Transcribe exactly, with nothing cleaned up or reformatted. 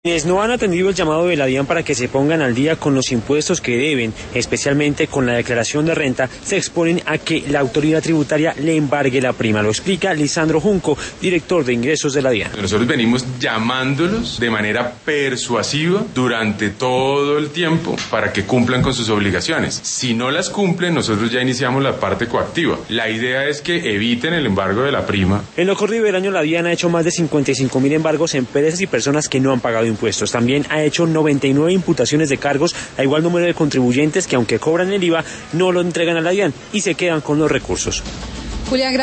Quienes no han atendido el llamado de la DIAN para que se pongan al día con los impuestos que deben, especialmente con la declaración de renta, se exponen a que la autoridad tributaria le embargue la prima. Lo explica Lisandro Junco, director de ingresos de la DIAN. Nosotros venimos llamándolos de manera persuasiva durante todo el tiempo para que cumplan con sus obligaciones. Si no las cumplen, nosotros ya iniciamos la parte coactiva. La idea es que eviten el embargo de la prima. En lo corrido del año, la DIAN ha hecho más de cincuenta y cinco mil embargos en empresas y personas que no han pagado impuestos. También ha hecho noventa y nueve imputaciones de cargos a igual número de contribuyentes que, aunque cobran el I V A, no lo entregan a la DIAN y se quedan con los recursos. Julián,